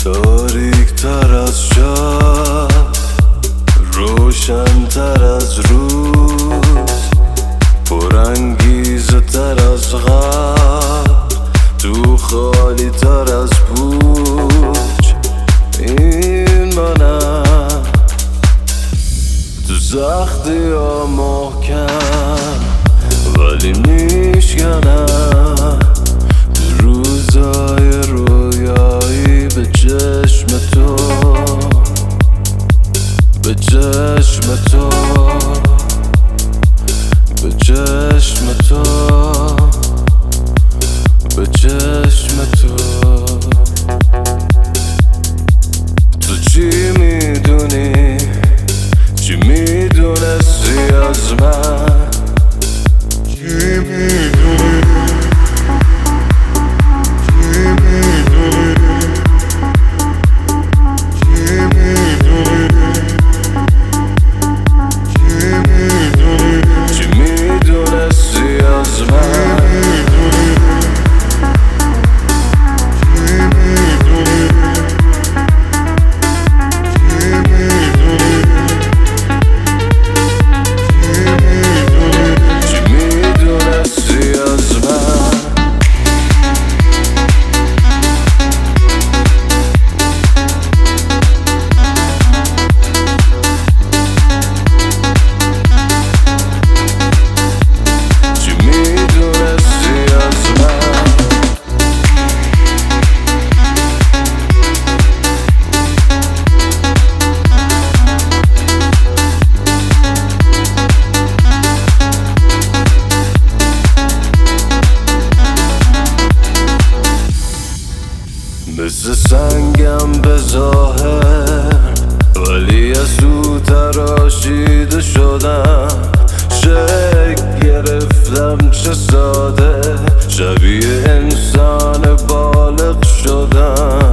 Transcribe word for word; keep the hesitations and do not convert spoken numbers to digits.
تاریک تر از شب، روشن تر از روز، پرانگیزه تر از غم، تو خالی تر از پوچ. این منم تو سختی ها محکم، ولی میشکنم تو روزای رویایی به چشم تو، به چشم تو، به چشم تو، به چشم تو. تو چی میدونی، چی میدونستی از من، چی میدونی، چی میدونی، چی میدونی، چی میدونی، چی میدونستی از من، مثل سنگم به ظاهر، ولی از تو تراشیده شدم. شک گرفتم چه ساده، شبیه انسان بالغ شدم.